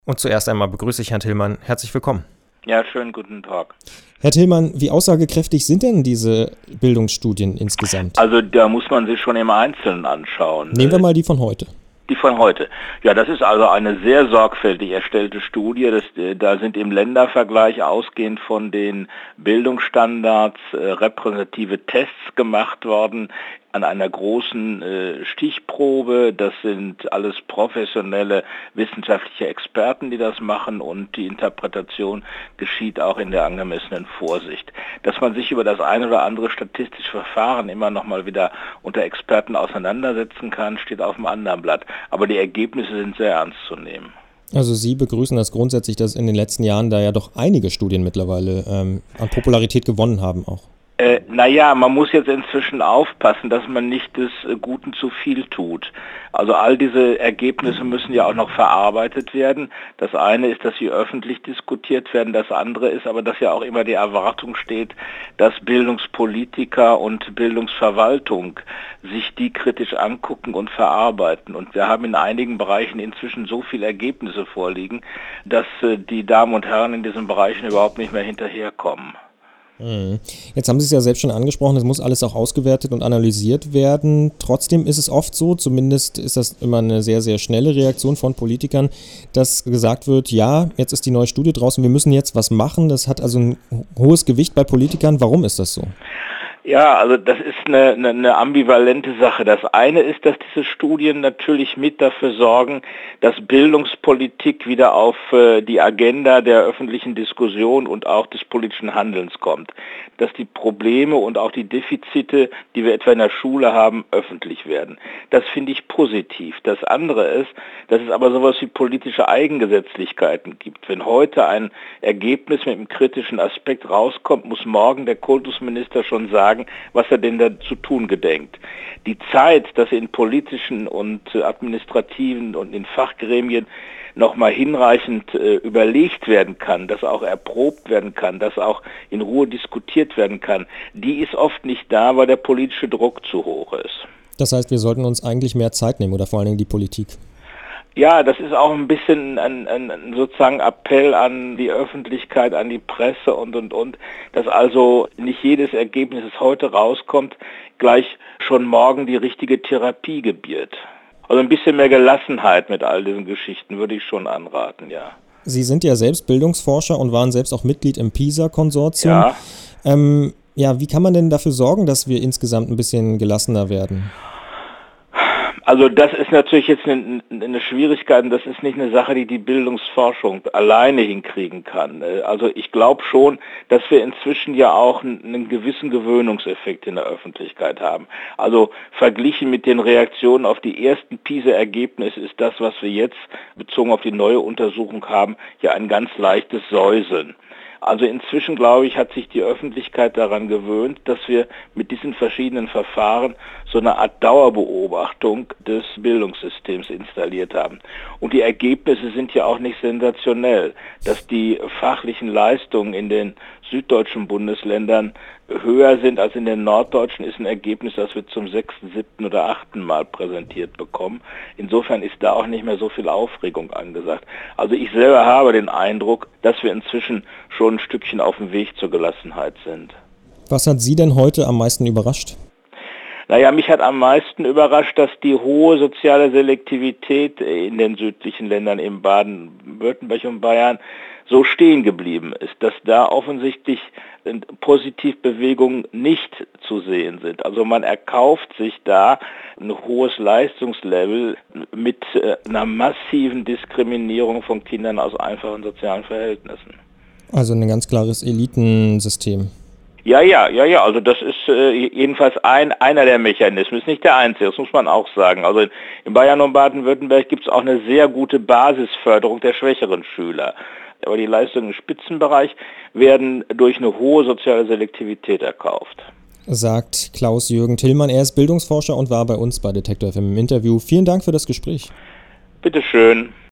Und zuerst einmal begrüße ich Herrn Tillmann. Herzlich willkommen. Ja, schönen guten Tag. Herr Tillmann, wie aussagekräftig sind denn diese Bildungsstudien insgesamt? Also da muss man sich schon im Einzelnen anschauen. Nehmen wir mal die von heute. Die von heute. Ja, das ist also eine sehr sorgfältig erstellte Studie. Da sind im Ländervergleich ausgehend von den Bildungsstandards repräsentative Tests gemacht worden an einer großen Stichprobe. Das sind alles professionelle wissenschaftliche Experten, die das machen, und die Interpretation geschieht auch in der angemessenen Vorsicht. Dass man sich über das ein oder andere statistische Verfahren immer noch mal wieder unter Experten auseinandersetzen kann, steht auf dem anderen Blatt. Aber die Ergebnisse sind sehr ernst zu nehmen. Also Sie begrüßen das grundsätzlich, dass in den letzten Jahren da ja doch einige Studien mittlerweile an Popularität gewonnen haben auch. Naja, man muss jetzt inzwischen aufpassen, dass man nicht des Guten zu viel tut. Also all diese Ergebnisse müssen ja auch noch verarbeitet werden. Das eine ist, dass sie öffentlich diskutiert werden. Das andere ist aber, dass ja auch immer die Erwartung steht, dass Bildungspolitiker und Bildungsverwaltung sich die kritisch angucken und verarbeiten. Und wir haben in einigen Bereichen inzwischen so viele Ergebnisse vorliegen, dass die Damen und Herren in diesen Bereichen überhaupt nicht mehr hinterherkommen. Jetzt haben Sie es ja selbst schon angesprochen, es muss alles auch ausgewertet und analysiert werden. Trotzdem ist es oft so, zumindest ist das immer eine sehr, sehr schnelle Reaktion von Politikern, dass gesagt wird, ja, jetzt ist die neue Studie draußen, wir müssen jetzt was machen. Das hat also ein hohes Gewicht bei Politikern. Warum ist das so? Ja, also das ist eine ambivalente Sache. Das eine ist, dass diese Studien natürlich mit dafür sorgen, dass Bildungspolitik wieder auf die Agenda der öffentlichen Diskussion und auch des politischen Handelns kommt. Dass die Probleme und auch die Defizite, die wir etwa in der Schule haben, öffentlich werden. Das finde ich positiv. Das andere ist, dass es aber sowas wie politische Eigengesetzlichkeiten gibt. Wenn heute ein Ergebnis mit einem kritischen Aspekt rauskommt, muss morgen der Kultusminister schon sagen, was er denn da zu tun gedenkt. Die Zeit, dass in politischen und administrativen und in Fachgremien nochmal hinreichend überlegt werden kann, dass auch erprobt werden kann, dass auch in Ruhe diskutiert werden kann, die ist oft nicht da, weil der politische Druck zu hoch ist. Das heißt, wir sollten uns eigentlich mehr Zeit nehmen oder vor allen Dingen die Politik? Ja, das ist auch ein bisschen ein sozusagen Appell an die Öffentlichkeit, an die Presse und, dass also nicht jedes Ergebnis, das heute rauskommt, gleich schon morgen die richtige Therapie gebiert. Also ein bisschen mehr Gelassenheit mit all diesen Geschichten würde ich schon anraten, ja. Sie sind ja selbst Bildungsforscher und waren selbst auch Mitglied im PISA-Konsortium. Ja. Wie kann man denn dafür sorgen, dass wir insgesamt ein bisschen gelassener werden? Also das ist natürlich jetzt eine Schwierigkeit, und das ist nicht eine Sache, die Bildungsforschung alleine hinkriegen kann. Also ich glaube schon, dass wir inzwischen ja auch einen gewissen Gewöhnungseffekt in der Öffentlichkeit haben. Also verglichen mit den Reaktionen auf die ersten PISA-Ergebnisse ist das, was wir jetzt bezogen auf die neue Untersuchung haben, ja ein ganz leichtes Säuseln. Also inzwischen, glaube ich, hat sich die Öffentlichkeit daran gewöhnt, dass wir mit diesen verschiedenen Verfahren so eine Art Dauerbeobachtung des Bildungssystems installiert haben. Und die Ergebnisse sind ja auch nicht sensationell. Dass die fachlichen Leistungen in den süddeutschen Bundesländern höher sind als in den norddeutschen, ist ein Ergebnis, das wir zum 6., 7. oder 8. Mal präsentiert bekommen. Insofern ist da auch nicht mehr so viel Aufregung angesagt. Also ich selber habe den Eindruck, dass wir inzwischen schon ein Stückchen auf dem Weg zur Gelassenheit sind. Was hat Sie denn heute am meisten überrascht? Naja, mich hat am meisten überrascht, dass die hohe soziale Selektivität in den südlichen Ländern, in Baden-Württemberg und Bayern, so stehen geblieben ist, dass da offensichtlich Positivbewegungen nicht zu sehen sind. Also man erkauft sich da ein hohes Leistungslevel mit einer massiven Diskriminierung von Kindern aus einfachen sozialen Verhältnissen. Also ein ganz klares Elitensystem. Ja, also das ist jedenfalls einer der Mechanismen, ist nicht der einzige, das muss man auch sagen. Also in Bayern und Baden-Württemberg gibt es auch eine sehr gute Basisförderung der schwächeren Schüler. Aber die Leistungen im Spitzenbereich werden durch eine hohe soziale Selektivität erkauft. Sagt Klaus-Jürgen Tillmann. Er ist Bildungsforscher und war bei uns bei Detektor FM im Interview. Vielen Dank für das Gespräch. Bitte schön.